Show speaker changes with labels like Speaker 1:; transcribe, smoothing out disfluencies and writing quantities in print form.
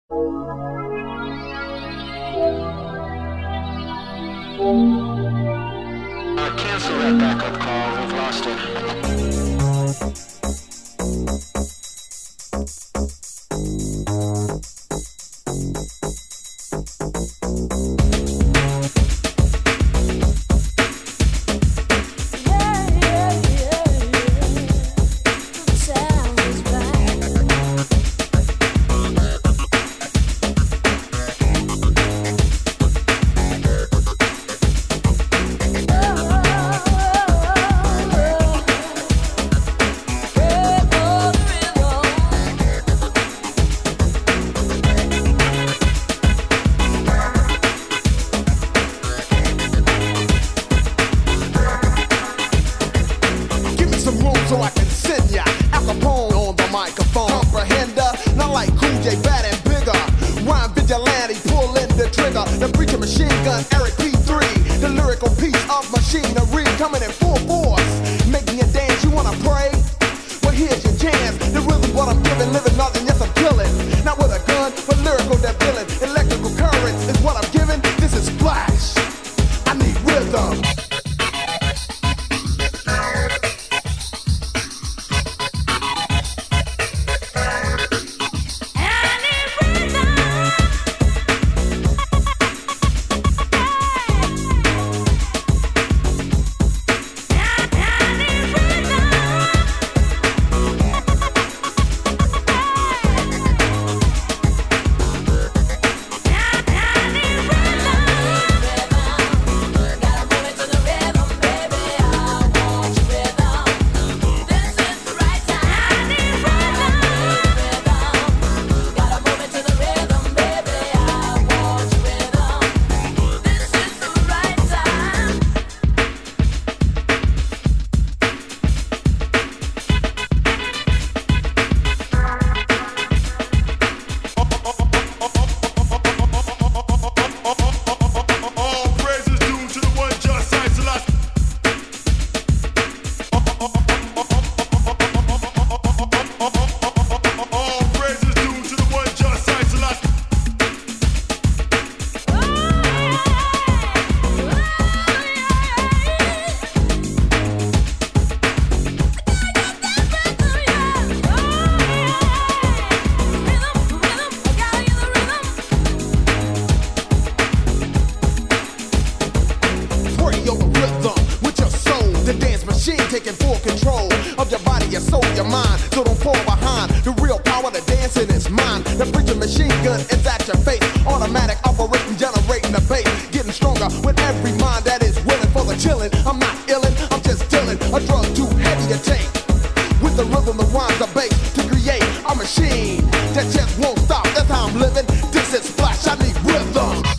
Speaker 1: Cancel that backup call. We've lost it.
Speaker 2: So I can send ya Al Capone on the microphone. Comprehender, not like Cool J, bad and bigger. Rhyme vigilante, pulling the trigger. The preacher machine gun, Eric P3. The lyrical piece of machinery coming in full force, making you dance. You wanna pray? Well, here's your chance. The rhythm, what I'm giving, living nothing, yes I'm killing. Not with a gun, but lyrical devilling. Electrical currents is what I'm giving. This is splash. I need rhythm. Taking full control of your body, your soul, your mind. So don't fall behind. The real power to dancing is mine. The preacher machine gun is at your face. Automatic operating, generating the bass. Getting stronger with every mind that is willing for the chilling. I'm not illin', I'm just dealing. A drug too heavy to take. With the rhythm, the rhymes, the bass to create a machine that just won't stop. That's how I'm living. This is Splash. I need rhythm.